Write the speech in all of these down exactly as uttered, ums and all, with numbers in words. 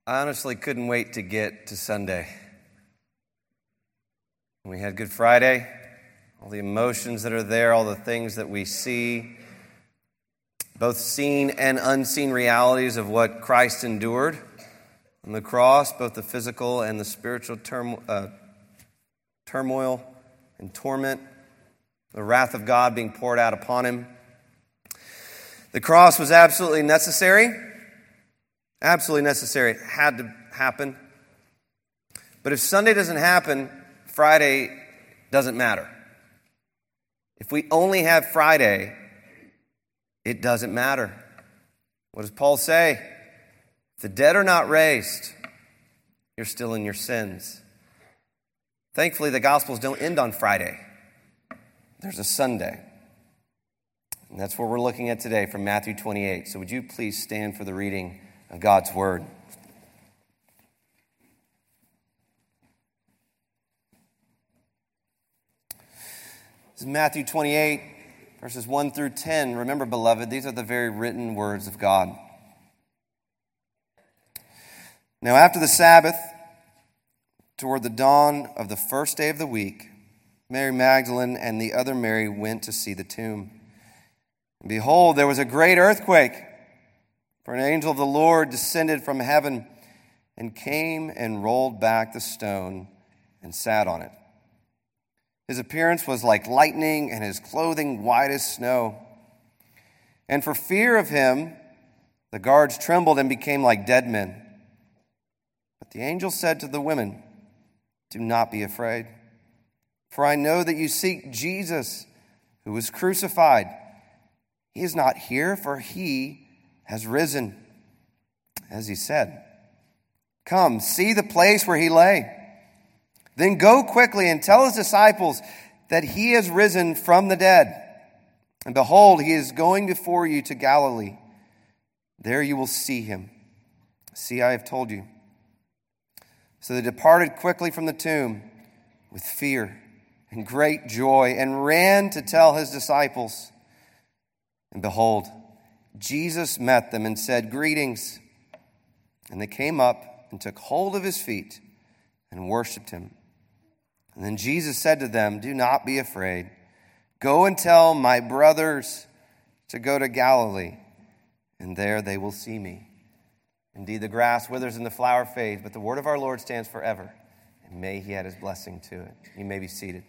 I honestly couldn't wait to get to Sunday. We had Good Friday, all the emotions that are there, all the things that we see, both seen and unseen realities of what Christ endured on the cross, both the physical and the spiritual turm- uh, turmoil and torment, the wrath of God being poured out upon him. The cross was absolutely necessary. Absolutely necessary. It had to happen. But if Sunday doesn't happen, Friday doesn't matter. If we only have Friday, it doesn't matter. What does Paul say? If the dead are not raised, you're still in your sins. Thankfully, the Gospels don't end on Friday. There's a Sunday. And that's what we're looking at today from Matthew twenty-eight. So would you please stand for the reading of God's Word. This is Matthew twenty-eight, verses one through ten. Remember, beloved, these are the very written words of God. Now, after the Sabbath, toward the dawn of the first day of the week, Mary Magdalene and the other Mary went to see the tomb. And behold, there was a great earthquake. For an angel of the Lord descended from heaven and came and rolled back the stone and sat on it. His appearance was like lightning and his clothing white as snow. And for fear of him, the guards trembled and became like dead men. But the angel said to the women, "Do not be afraid, for I know that you seek Jesus, who was crucified. He is not here, for he has risen, as he said. Come, see the place where he lay. Then go quickly and tell his disciples that he has risen from the dead. And behold, he is going before you to Galilee. There you will see him. See, I have told you." So they departed quickly from the tomb with fear and great joy and ran to tell his disciples. And behold, Jesus met them and said, "Greetings." And they came up and took hold of his feet and worshipped him. And then Jesus said to them, "Do not be afraid. Go and tell my brothers to go to Galilee, and there they will see me." Indeed, the grass withers and the flower fades, but the word of our Lord stands forever. And may he add his blessing to it. You may be seated.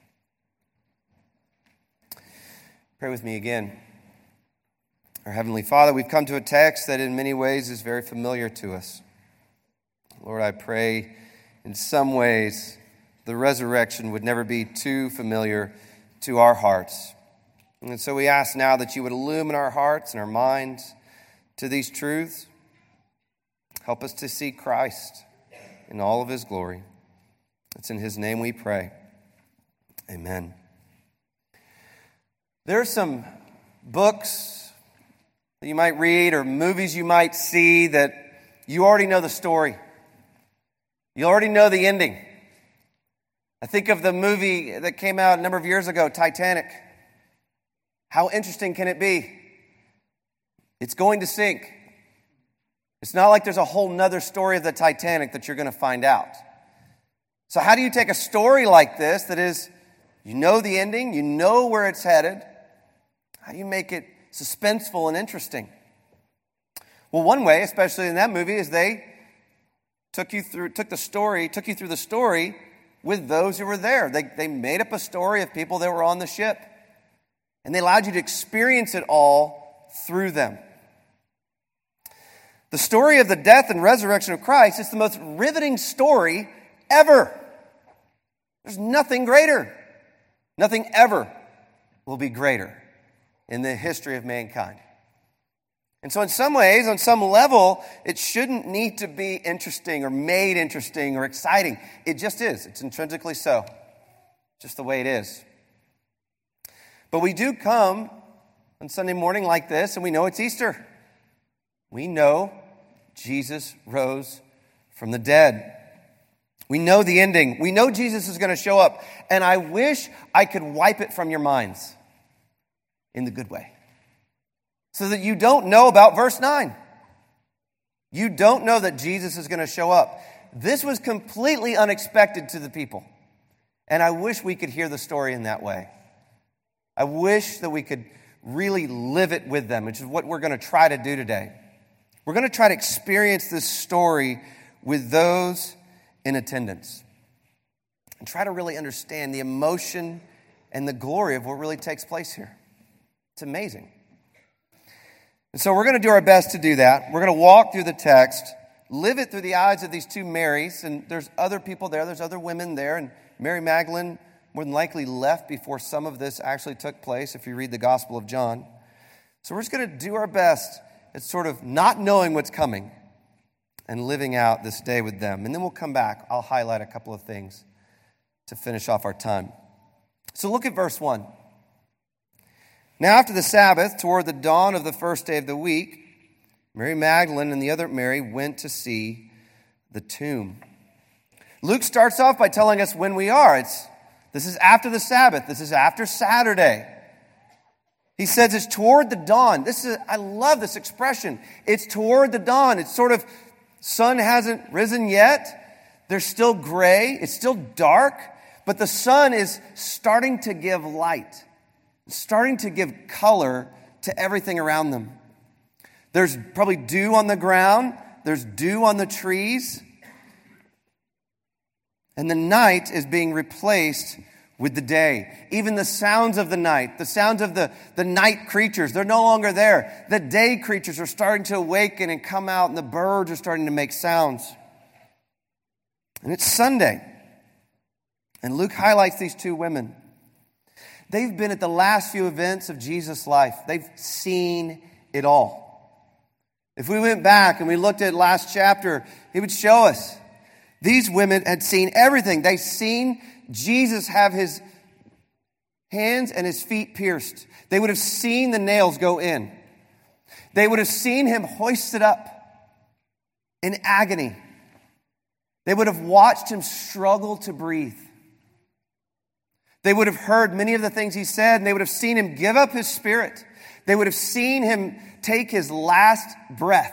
Pray with me again. Our Heavenly Father, we've come to a text that in many ways is very familiar to us. Lord, I pray in some ways the resurrection would never be too familiar to our hearts. And so we ask now that you would illumine our hearts and our minds to these truths. Help us to see Christ in all of his glory. It's in his name we pray. Amen. There are some books that you might read or movies you might see that you already know the story. You already know the ending. I think of the movie that came out a number of years ago, Titanic. How interesting can it be? It's going to sink. It's not like there's a whole nother story of the Titanic that you're going to find out. So how do you take a story like this that is, you know the ending, you know where it's headed, how do you make it suspenseful and interesting? Well, one way, especially in that movie, is they took you through, took the story, took you through the story with those who were there. They, they made up a story of people that were on the ship, and they allowed you to experience it all through them. The story of the death and resurrection of Christ is the most riveting story ever. There's nothing greater. Nothing ever will be greater in the history of mankind. And so in some ways, on some level, it shouldn't need to be interesting or made interesting or exciting. It just is. It's intrinsically so. Just the way it is. But we do come on Sunday morning like this, and we know it's Easter. We know Jesus rose from the dead. We know the ending. We know Jesus is going to show up. And I wish I could wipe it from your minds in the good way, so that you don't know about verse nine. You don't know that Jesus is going to show up. This was completely unexpected to the people. And I wish we could hear the story in that way. I wish that we could really live it with them, which is what we're going to try to do today. We're going to try to experience this story with those in attendance and try to really understand the emotion and the glory of what really takes place here. It's amazing. And so we're going to do our best to do that. We're going to walk through the text, live it through the eyes of these two Marys, and there's other people there, there's other women there, and Mary Magdalene more than likely left before some of this actually took place if you read the Gospel of John. So we're just going to do our best at sort of not knowing what's coming and living out this day with them. And then we'll come back. I'll highlight a couple of things to finish off our time. So look at verse one. Now after the Sabbath, toward the dawn of the first day of the week, Mary Magdalene and the other Mary went to see the tomb. Luke starts off by telling us when we are. It's This is after the Sabbath. This is after Saturday. He says it's toward the dawn. This is, I love this expression. It's toward the dawn. It's sort of, sun hasn't risen yet. There's still gray. It's still dark. But the sun is starting to give light. Starting to give color to everything around them. There's probably dew on the ground. There's dew on the trees. And the night is being replaced with the day. Even the sounds of the night, the sounds of the, the night creatures, they're no longer there. The day creatures are starting to awaken and come out, and the birds are starting to make sounds. And it's Sunday. And Luke highlights these two women. They've been at the last few events of Jesus' life. They've seen it all. If we went back and we looked at last chapter, it would show us these women had seen everything. They'd seen Jesus have his hands and his feet pierced. They would have seen the nails go in. They would have seen him hoisted up in agony. They would have watched him struggle to breathe. They would have heard many of the things he said, and they would have seen him give up his spirit. They would have seen him take his last breath.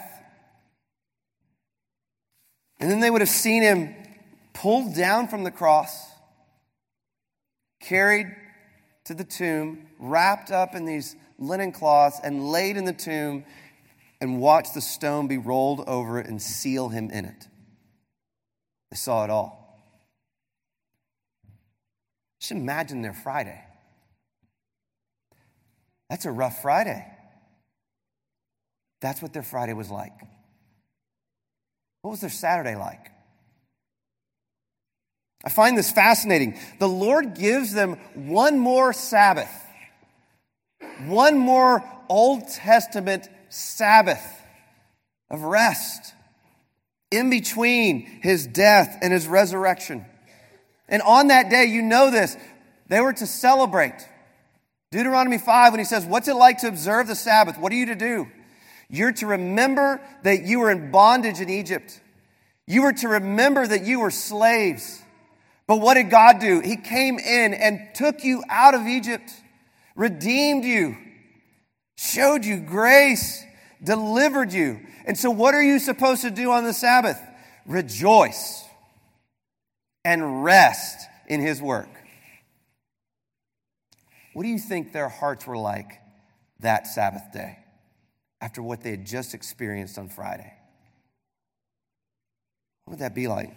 And then they would have seen him pulled down from the cross, carried to the tomb, wrapped up in these linen cloths, and laid in the tomb, and watched the stone be rolled over it and seal him in it. They saw it all. Just imagine their Friday. That's a rough Friday. That's what their Friday was like. What was their Saturday like? I find this fascinating. The Lord gives them one more Sabbath. One more Old Testament Sabbath of rest in between his death and his resurrection. And on that day, you know this, they were to celebrate. Deuteronomy five, when he says, what's it like to observe the Sabbath? What are you to do? You're to remember that you were in bondage in Egypt. You were to remember that you were slaves. But what did God do? He came in and took you out of Egypt, redeemed you, showed you grace, delivered you. And so what are you supposed to do on the Sabbath? Rejoice and rest in his work. What do you think their hearts were like that Sabbath day after what they had just experienced on Friday? What would that be like?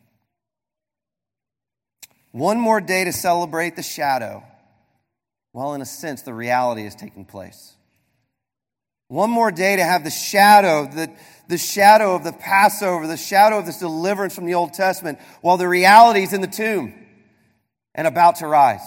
One more day to celebrate the shadow, while in a sense the reality is taking place. One more day to have the shadow, the, the shadow of the Passover, the shadow of this deliverance from the Old Testament, while the reality is in the tomb and about to rise.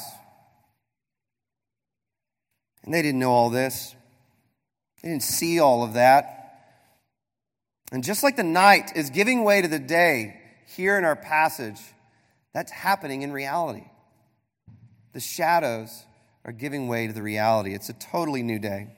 And they didn't know all this. They didn't see all of that. And just like the night is giving way to the day here in our passage, that's happening in reality. The shadows are giving way to the reality. It's a totally new day.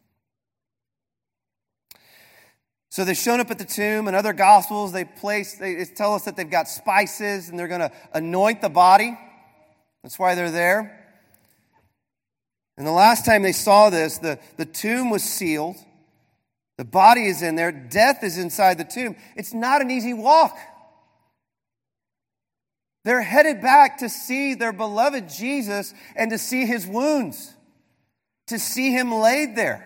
So they've shown up at the tomb. In other gospels, they place, they tell us that they've got spices and they're going to anoint the body. That's why they're there. And the last time they saw this, the, the tomb was sealed. The The body is in there. Death is inside the tomb. It's not an easy walk. They're headed back to see their beloved Jesus and to see his wounds, to see him laid there.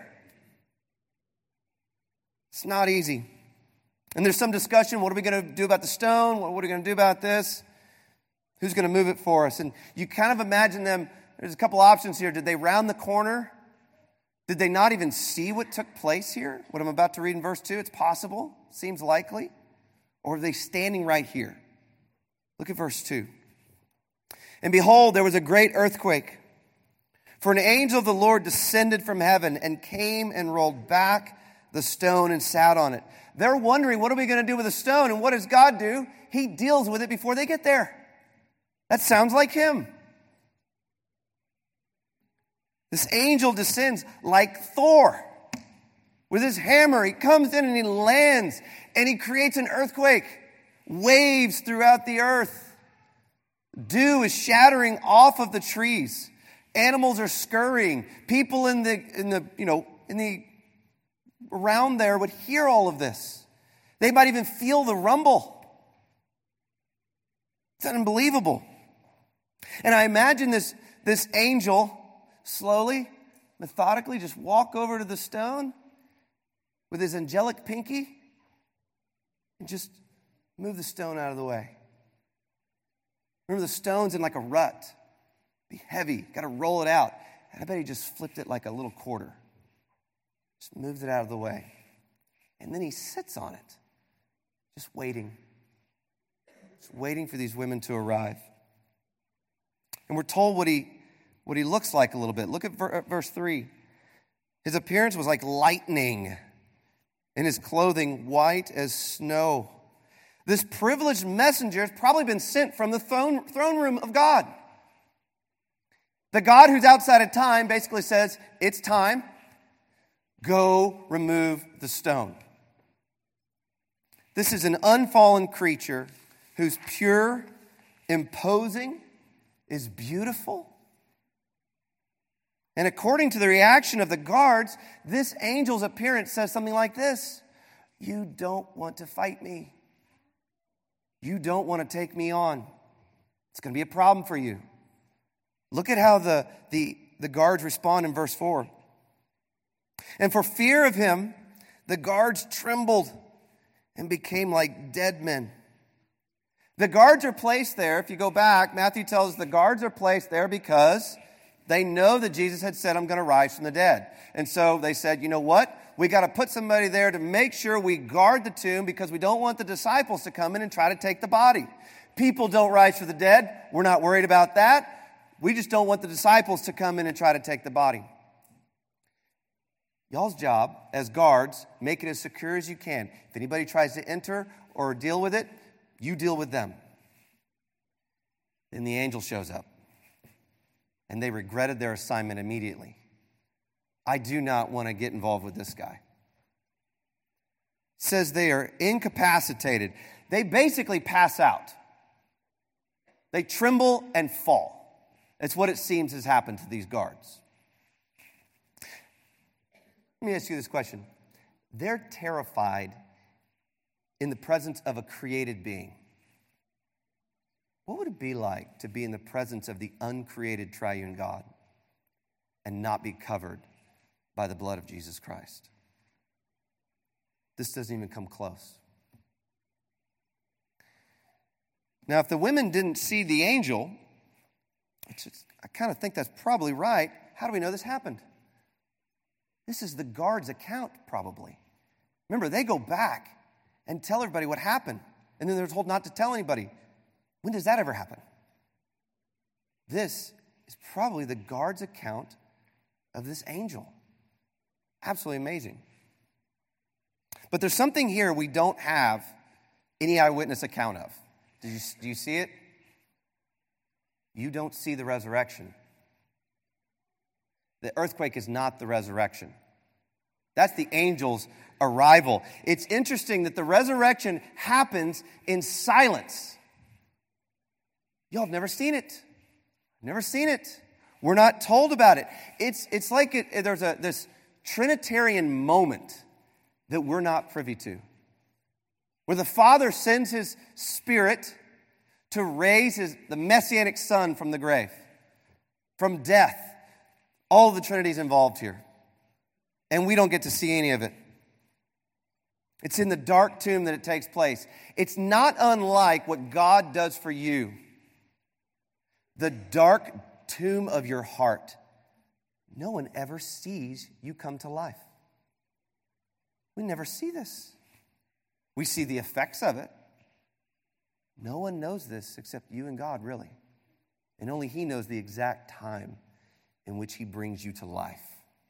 It's not easy. And there's some discussion, what are we going to do about the stone? What are we going to do about this? Who's going to move it for us? And you kind of imagine them, there's a couple options here. Did they round the corner? Did they not even see what took place here? What I'm about to read in verse two, it's possible, seems likely. Or are they standing right here? Look at verse two. And behold, there was a great earthquake. For an angel of the Lord descended from heaven and came and rolled back the stone and sat on it. They're wondering, what are we going to do with the stone? And what does God do? He deals with it before they get there. That sounds like him. This angel descends like Thor. With his hammer, he comes in and he lands and he creates an earthquake. Waves throughout the earth. Dew is shattering off of the trees. Animals are scurrying. People in the in the you know in the around there would hear all of this. They might even feel the rumble. It's unbelievable. And I imagine this this angel slowly, methodically, just walk over to the stone with his angelic pinky and just move the stone out of the way. Remember, the stone's in like a rut. Be heavy. Got to roll it out. And I bet he just flipped it like a little quarter. Just moved it out of the way. And then he sits on it. Just waiting. Just waiting for these women to arrive. And we're told what he, what he looks like a little bit. Look at verse three. His appearance was like lightning, and his clothing white as snow. This privileged messenger has probably been sent from the throne, throne room of God. The God who's outside of time basically says, it's time. Go remove the stone. This is an unfallen creature who's pure, imposing, is beautiful. And according to the reaction of the guards, this angel's appearance says something like this: you don't want to fight me. You don't want to take me on. It's going to be a problem for you. Look at how the, the, the guards respond in verse four. And for fear of him, the guards trembled and became like dead men. The guards are placed there. If you go back, Matthew tells us the guards are placed there because they know that Jesus had said, I'm going to rise from the dead. And so they said, you know what? We got to put somebody there to make sure we guard the tomb because we don't want the disciples to come in and try to take the body. People don't rise from the dead. We're not worried about that. We just don't want the disciples to come in and try to take the body. Y'all's job as guards, make it as secure as you can. If anybody tries to enter or deal with it, you deal with them. Then the angel shows up. And they regretted their assignment immediately. I do not want to get involved with this guy. It says they are incapacitated. They basically pass out. They tremble and fall. That's what it seems has happened to these guards. Let me ask you this question. They're terrified in the presence of a created being. What would it be like to be in the presence of the uncreated triune God and not be covered by the blood of Jesus Christ? This doesn't even come close. Now, if the women didn't see the angel, which is, I kind of think that's probably right, how do we know this happened? This is the guards' account, probably. Remember, they go back and tell everybody what happened, and then they're told not to tell anybody. When does that ever happen? This is probably the guard's account of this angel. Absolutely amazing. But there's something here we don't have any eyewitness account of. Do you, do you see it? You don't see the resurrection. The earthquake is not the resurrection. That's the angel's arrival. It's interesting that the resurrection happens in silence. Y'all have never seen it. Never seen it. We're not told about it. It's, it's like it, there's a this Trinitarian moment that we're not privy to. Where the Father sends his Spirit to raise his, the Messianic Son from the grave, from death. All of the Trinity is involved here. And we don't get to see any of it. It's in the dark tomb that it takes place. It's not unlike what God does for you. The dark tomb of your heart. No one ever sees you come to life. We never see this. We see the effects of it. No one knows this except you and God, really. And only He knows the exact time in which He brings you to life.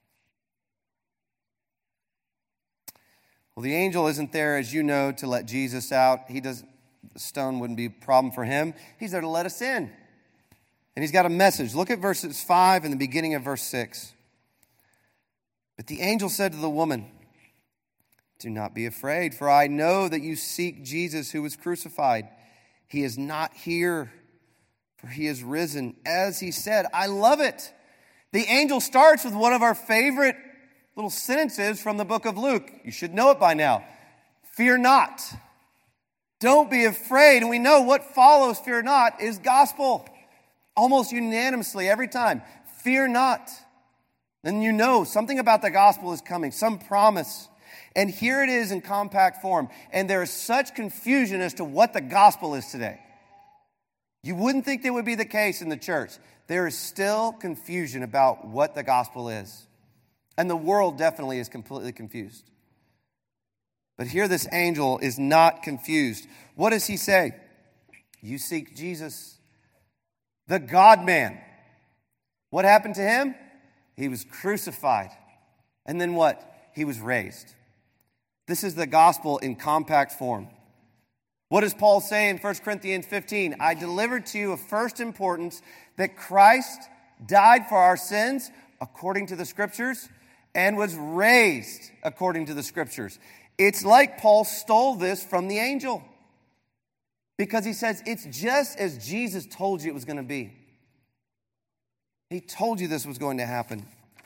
Well, the angel isn't there, as you know, to let Jesus out. He does. The stone wouldn't be a problem for him. He's there to let us in. And he's got a message. Look at verses five and the beginning of verse six. But the angel said to the woman, "Do not be afraid, for I know that you seek Jesus who was crucified. He is not here, for he is risen, as he said." I love it. The angel starts with one of our favorite little sentences from the book of Luke. You should know it by now. Fear not. Don't be afraid. And we know what follows fear not is gospel. Almost unanimously every time. Fear not. Then you know something about the gospel is coming, some promise. And here it is in compact form. And there is such confusion as to what the gospel is today. You wouldn't think that would be the case in the church. There is still confusion about what the gospel is. And the world definitely is completely confused. But here this angel is not confused. What does he say? You seek Jesus, the God-man. What happened to him? He was crucified. And then what? He was raised. This is the gospel in compact form. What does Paul say in First Corinthians fifteen? I delivered to you of first importance that Christ died for our sins according to the Scriptures and was raised according to the Scriptures. It's like Paul stole this from the angel. Because he says it's just as Jesus told you it was going to be. He told you this was going to happen.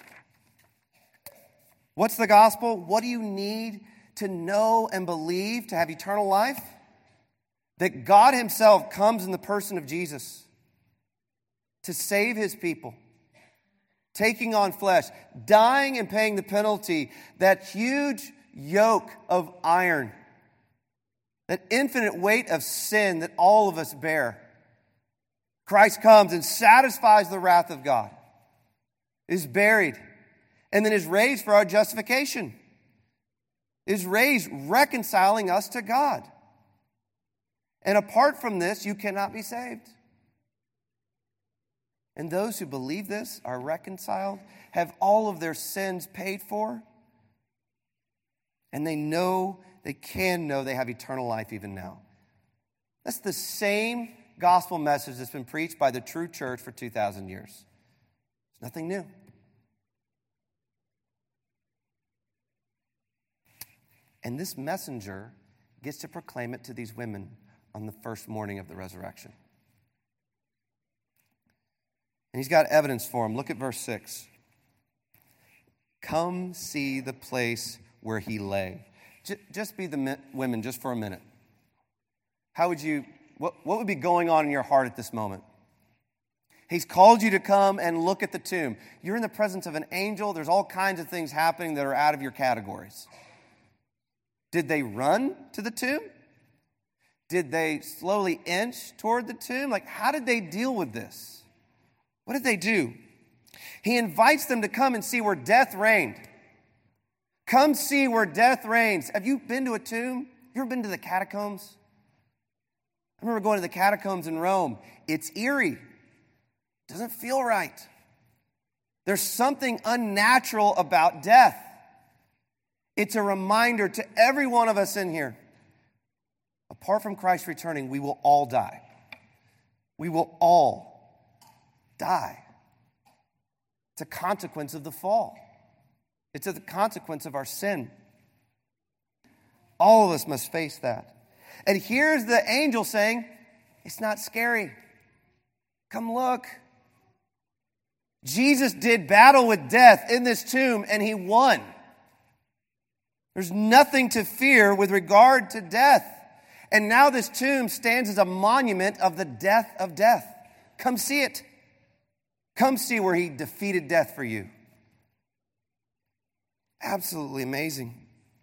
What's the gospel? What do you need to know and believe to have eternal life? That God himself comes in the person of Jesus to save his people, taking on flesh, dying and paying the penalty, that huge yoke of iron, that infinite weight of sin that all of us bear. Christ comes and satisfies the wrath of God, is buried, and then is raised for our justification, is raised reconciling us to God. And apart from this, you cannot be saved. And those who believe this are reconciled, have all of their sins paid for, and they know, they can know they have eternal life even now. That's the same gospel message that's been preached by the true church for two thousand years. It's nothing new. And this messenger gets to proclaim it to these women on the first morning of the resurrection. And he's got evidence for them. Look at verse six. Come see the place where he lay. Just be the women just for a minute. How would you, what, what would be going on in your heart at this moment? He's called you to come and look at the tomb. You're in the presence of an angel. There's all kinds of things happening that are out of your categories. Did they run to the tomb? Did they slowly inch toward the tomb? Like, how did they deal with this? What did they do? He invites them to come and see where death reigned. Come see where death reigns. Have you been to a tomb? You ever been to the catacombs? I remember going to the catacombs in Rome. It's eerie. It doesn't feel right. There's something unnatural about death. It's a reminder to every one of us in here. Apart from Christ returning, we will all die. We will all die. It's a consequence of the fall. It's a consequence of our sin. All of us must face that. And here's the angel saying, it's not scary. Come look. Jesus did battle with death in this tomb, and he won. There's nothing to fear with regard to death. And now this tomb stands as a monument of the death of death. Come see it. Come see where he defeated death for you. Absolutely amazing.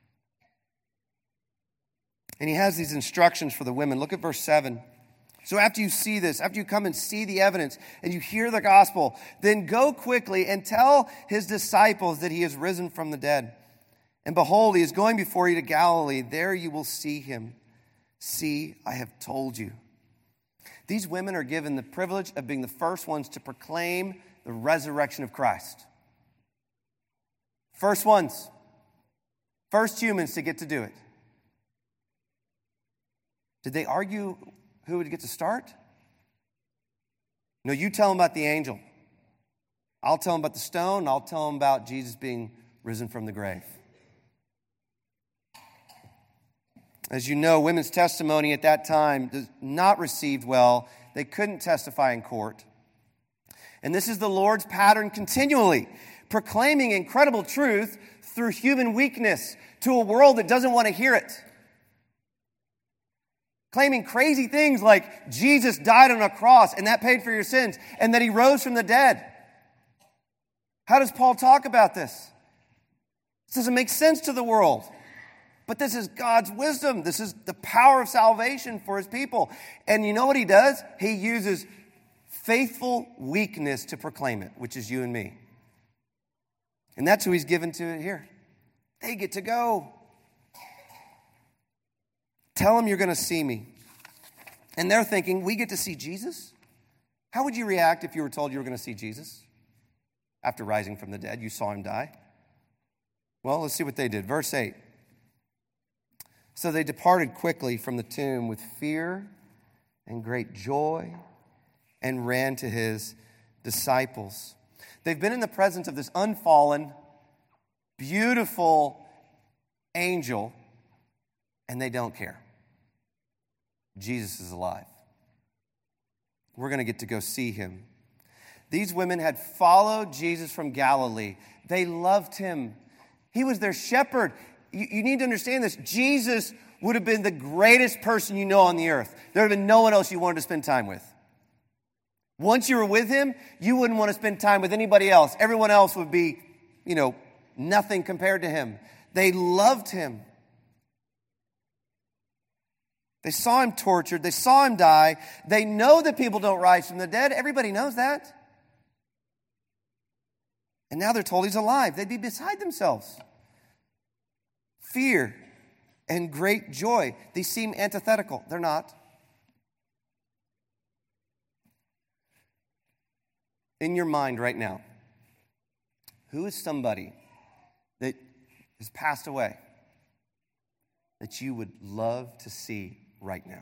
And he has these instructions for the women. Look at verse seven. So after you see this, after you come and see the evidence and you hear the gospel, then go quickly and tell his disciples that he has risen from the dead. And behold, he is going before you to Galilee. There you will see him. See, I have told you. These women are given the privilege of being the first ones to proclaim the resurrection of Christ. First ones. First humans to get to do it. Did they argue who would get to start? No, you tell them about the angel. I'll tell them about the stone. I'll tell them about Jesus being risen from the grave. As you know, women's testimony at that time was not received well. They couldn't testify in court. And this is the Lord's pattern continually, proclaiming incredible truth through human weakness to a world that doesn't want to hear it. Claiming crazy things like Jesus died on a cross and that paid for your sins and that he rose from the dead. How does Paul talk about this? This doesn't make sense to the world. But this is God's wisdom. This is the power of salvation for his people. And you know what he does? He uses faithful weakness to proclaim it, which is you and me. And that's who he's given to it here. They get to go. Tell them you're going to see me. And they're thinking, we get to see Jesus? How would you react if you were told you were going to see Jesus? After rising from the dead, you saw him die. Well, let's see what they did. Verse eight. So they departed quickly from the tomb with fear and great joy and ran to his disciples. They've been in the presence of this unfallen, beautiful angel, and they don't care. Jesus is alive. We're going to get to go see him. These women had followed Jesus from Galilee. They loved him. He was their shepherd. You, you need to understand this. Jesus would have been the greatest person you know on the earth. There would have been no one else you wanted to spend time with. Once you were with him, you wouldn't want to spend time with anybody else. Everyone else would be, you know, nothing compared to him. They loved him. They saw him tortured. They saw him die. They know that people don't rise from the dead. Everybody knows that. And now they're told he's alive. They'd be beside themselves. Fear and great joy. These seem antithetical. They're not. In your mind right now, who is somebody that has passed away that you would love to see right now?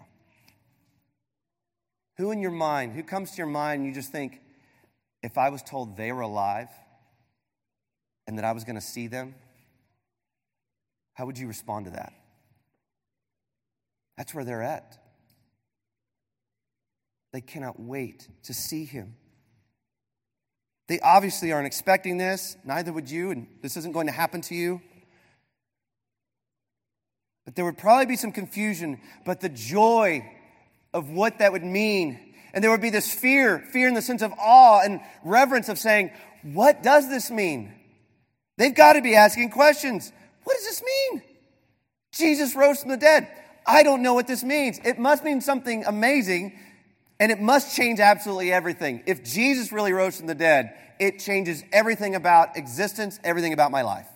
Who in your mind, who comes to your mind and you just think, if I was told they were alive and that I was going to see them, how would you respond to that? That's where they're at. They cannot wait to see him. They obviously aren't expecting this. Neither would you, and this isn't going to happen to you. But there would probably be some confusion, but the joy of what that would mean. And there would be this fear, fear in the sense of awe and reverence of saying, what does this mean? They've got to be asking questions. What does this mean? Jesus rose from the dead. I don't know what this means. It must mean something amazing, and it must change absolutely everything. If Jesus really rose from the dead, it changes everything about existence, everything about my life.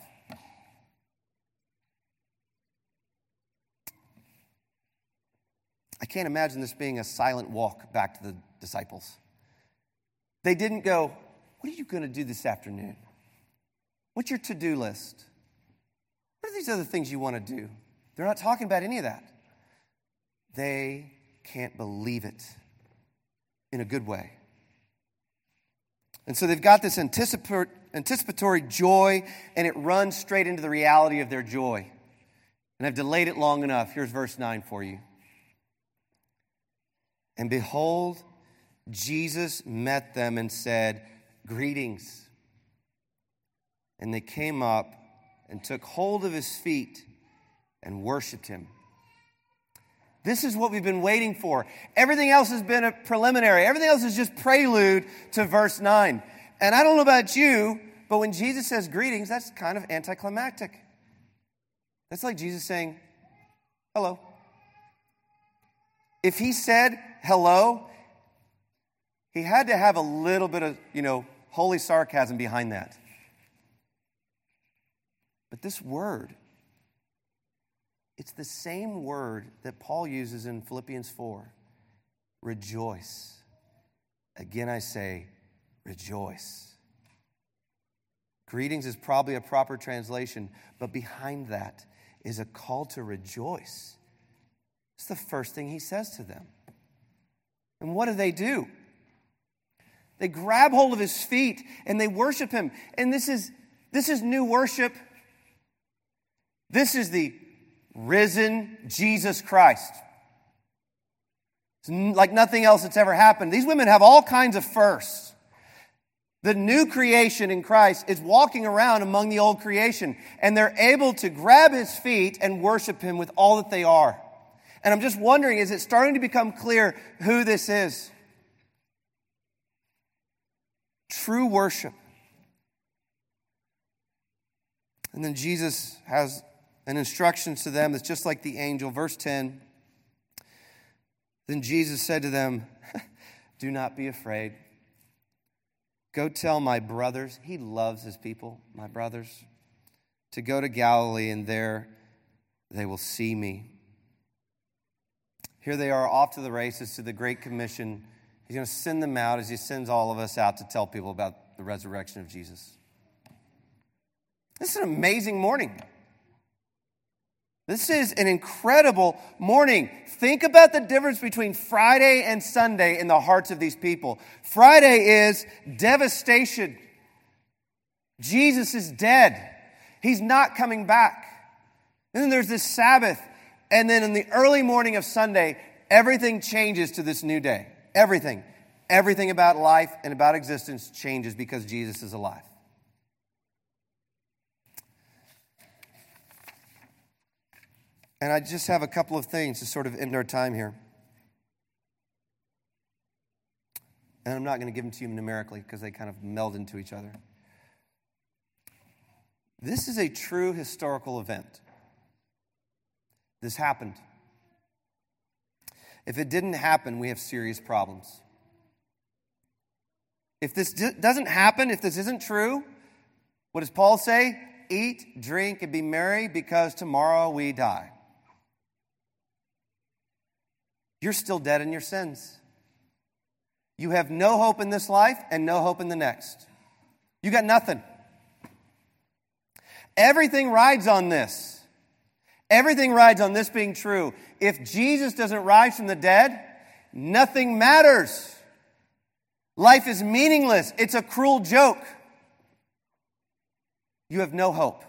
I can't imagine this being a silent walk back to the disciples. They didn't go, what are you going to do this afternoon? What's your to-do list? What are these other things you want to do? They're not talking about any of that. They can't believe it in a good way. And so they've got this anticipatory joy, and it runs straight into the reality of their joy. And I've delayed it long enough. Here's verse nine for you. And behold, Jesus met them and said, greetings. And they came up and took hold of his feet and worshiped him. This is what we've been waiting for. Everything else has been a preliminary. Everything else is just prelude to verse nine. And I don't know about you, but when Jesus says greetings, that's kind of anticlimactic. That's like Jesus saying, hello. If he said hello, he had to have a little bit of, you know, holy sarcasm behind that. But this word, it's the same word that Paul uses in Philippians four. Rejoice. Again, I say, rejoice. Greetings is probably a proper translation, but behind that is a call to rejoice. It's the first thing he says to them. And what do they do? They grab hold of his feet and they worship him. And this is, this is new worship. This is the risen Jesus Christ. It's like nothing else that's ever happened. These women have all kinds of firsts. The new creation in Christ is walking around among the old creation, and they're able to grab his feet and worship him with all that they are. And I'm just wondering, is it starting to become clear who this is? True worship. And then Jesus has an instruction to them that's just like the angel. Verse ten. Then Jesus said to them, do not be afraid. Go tell my brothers, he loves his people, my brothers, to go to Galilee, and there they will see me. Here they are off to the races, to the Great Commission. He's going to send them out as he sends all of us out to tell people about the resurrection of Jesus. This is an amazing morning. This is an incredible morning. Think about the difference between Friday and Sunday in the hearts of these people. Friday is devastation. Jesus is dead. He's not coming back. And then there's this Sabbath. And then in the early morning of Sunday, everything changes to this new day. Everything. Everything about life and about existence changes because Jesus is alive. And I just have a couple of things to sort of end our time here. And I'm not going to give them to you numerically because they kind of meld into each other. This is a true historical event. This happened. If it didn't happen, we have serious problems. If this doesn't happen, if this isn't true, what does Paul say? Eat, drink, and be merry because tomorrow we die. You're still dead in your sins. You have no hope in this life and no hope in the next. You got nothing. Everything rides on this. Everything rides on this being true. If Jesus doesn't rise from the dead, nothing matters. Life is meaningless. It's a cruel joke. You have no hope.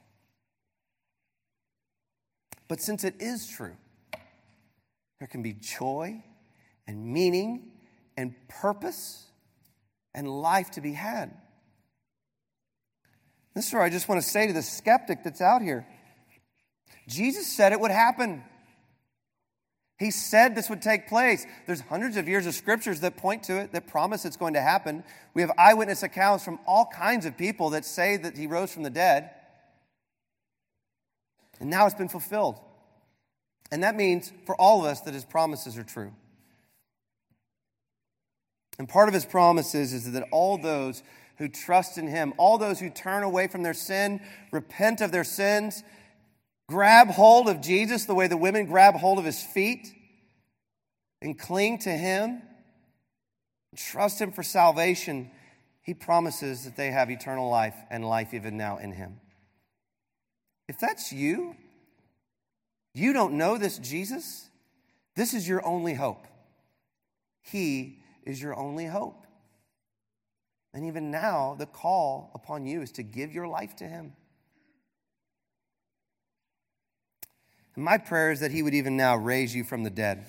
But since it is true, there can be joy and meaning and purpose and life to be had. This is where I just want to say to the skeptic that's out here, Jesus said it would happen. He said this would take place. There's hundreds of years of scriptures that point to it, that promise it's going to happen. We have eyewitness accounts from all kinds of people that say that he rose from the dead. And now it's been fulfilled. And that means for all of us that his promises are true. And part of his promises is that all those who trust in him, all those who turn away from their sin, repent of their sins, grab hold of Jesus the way the women grab hold of his feet and cling to him, trust him for salvation, he promises that they have eternal life and life even now in him. If that's you, you don't know this Jesus, this is your only hope. He is your only hope. And even now, the call upon you is to give your life to him. And my prayer is that he would even now raise you from the dead.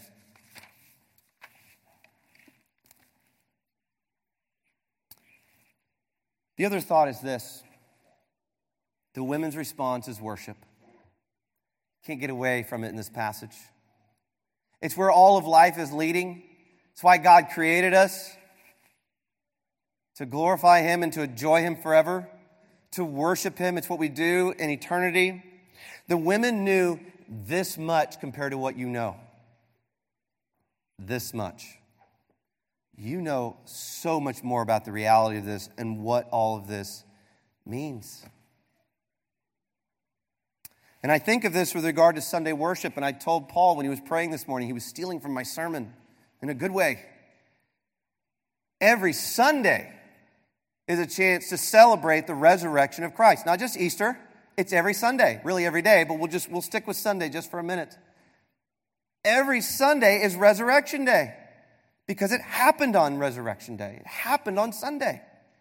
The other thought is this. The women's response is worship. Can't get away from it in this passage. It's where all of life is leading. It's why God created us. To glorify Him and to enjoy Him forever. To worship Him. It's what we do in eternity. The women knew this much compared to what you know. This much. You know so much more about the reality of this and what all of this means. And I think of this with regard to Sunday worship, and I told Paul when he was praying this morning, he was stealing from my sermon in a good way. Every Sunday is a chance to celebrate the resurrection of Christ. Not just Easter, it's every Sunday, really every day, but we'll just we'll stick with Sunday just for a minute. Every Sunday is Resurrection Day because it happened on Resurrection Day. It happened on Sunday.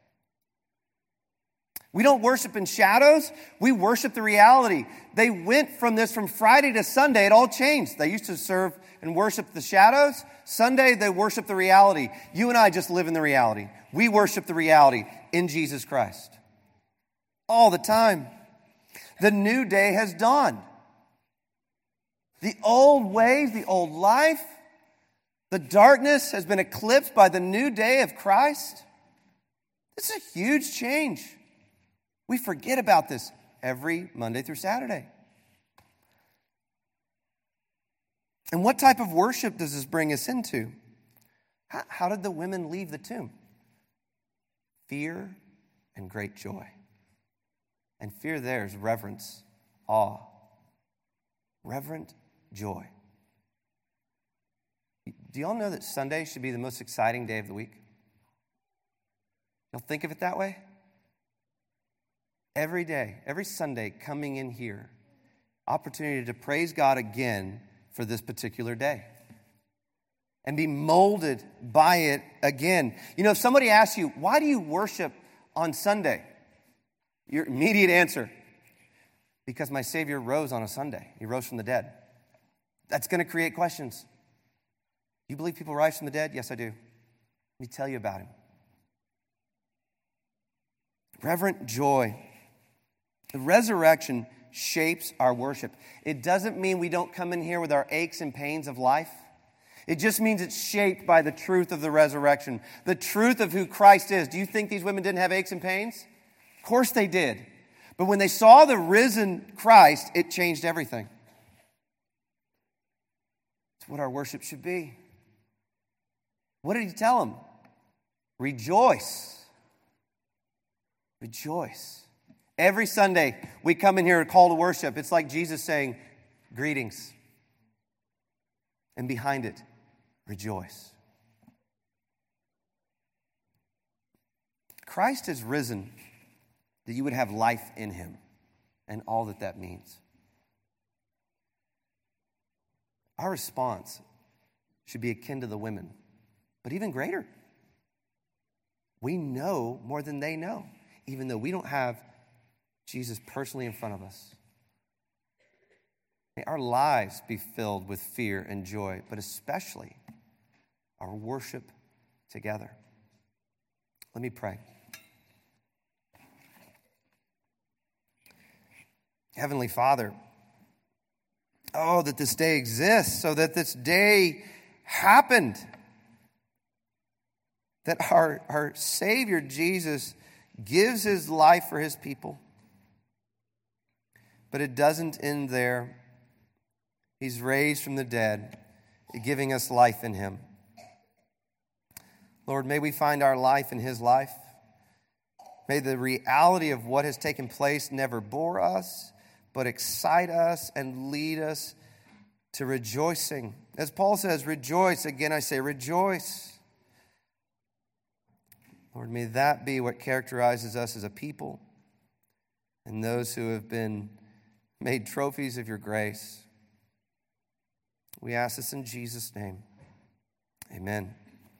We don't worship in shadows. We worship the reality. They went from this from Friday to Sunday. It all changed. They used to serve and worship the shadows. Sunday, they worship the reality. You and I just live in the reality. We worship the reality in Jesus Christ. All the time. The new day has dawned. The old ways, the old life, the darkness has been eclipsed by the new day of Christ. This is a huge change. We forget about this every Monday through Saturday. And what type of worship does this bring us into? How, how did the women leave the tomb? Fear and great joy. And fear there is reverence, awe, reverent joy. Do y'all know that Sunday should be the most exciting day of the week? Y'all think of it that way? Every day, every Sunday coming in here, opportunity to praise God again for this particular day. And be molded by it again. You know, if somebody asks you, why do you worship on Sunday? Your immediate answer, because my Savior rose on a Sunday. He rose from the dead. That's going to create questions. You believe people rise from the dead? Yes, I do. Let me tell you about Him. Reverent joy. The resurrection shapes our worship. It doesn't mean we don't come in here with our aches and pains of life. It just means it's shaped by the truth of the resurrection, the truth of who Christ is. Do you think these women didn't have aches and pains? Of course they did. But when they saw the risen Christ, it changed everything. It's what our worship should be. What did He tell them? Rejoice. Rejoice. Every Sunday, we come in here to call to worship. It's like Jesus saying, greetings. And behind it, rejoice. Christ has risen that you would have life in Him and all that that means. Our response should be akin to the women, but even greater. We know more than they know, even though we don't have Jesus personally in front of us. May our lives be filled with fear and joy, but especially our worship together. Let me pray. Heavenly Father, oh, that this day exists, so that this day happened. That our, our Savior Jesus gives His life for His people. But it doesn't end there. He's raised from the dead, giving us life in Him. Lord, may we find our life in His life. May the reality of what has taken place never bore us, but excite us and lead us to rejoicing. As Paul says, rejoice. Again, I say rejoice. Lord, may that be what characterizes us as a people and those who have been made trophies of your grace. We ask this in Jesus' name. Amen.